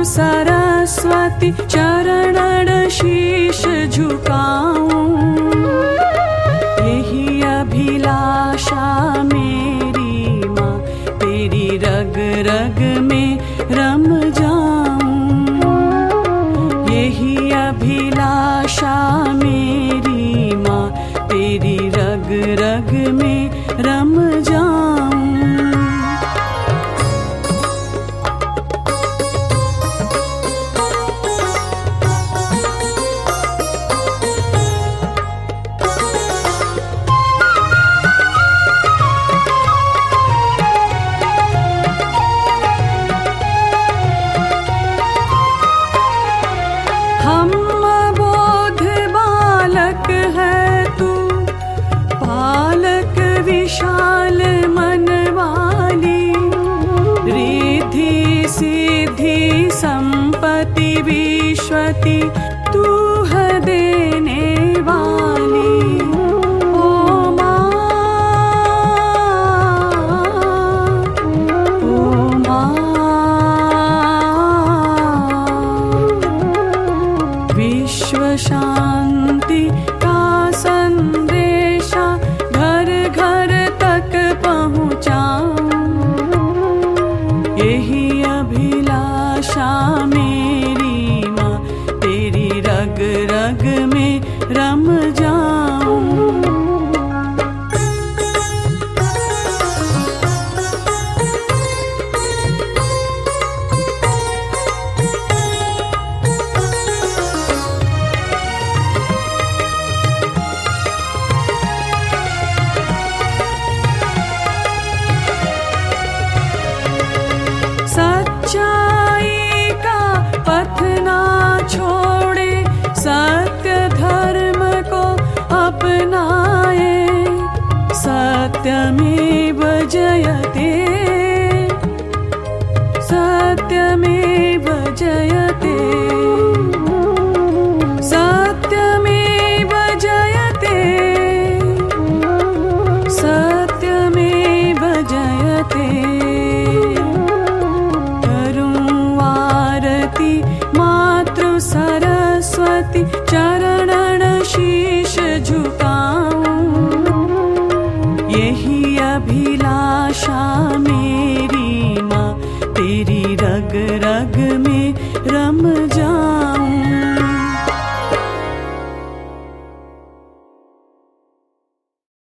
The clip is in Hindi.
सरस्वती चरणन शीश झुकाऊं। यही अभिलाषा मेरी माँ, तेरी रग रग में रम जाऊं। यही अभिलाषा मेरी माँ, तेरी रग रग में रम जाऊं। हम अबोध बालक है तू, पालक विशाल मन वाली। रिद्धि सिद्धि संपत्ति विश्वती तू है देने वाली। ओ माँ, ओ माँ, विश्व शांति का संदेशा घर घर तक पहुँचाऊं। यही अभिलाषा मेरी माँ, तेरी रग रग में रम जाऊं। सच्चाई का पथ ना छोड़े, सत्य धर्म को अपनाए। सत्यमेव जयते, सत्यमेव जयते, सत्यमेव जयते, सत्यमेव जयते। मातृ सरस्वती चरणन शीश झुका।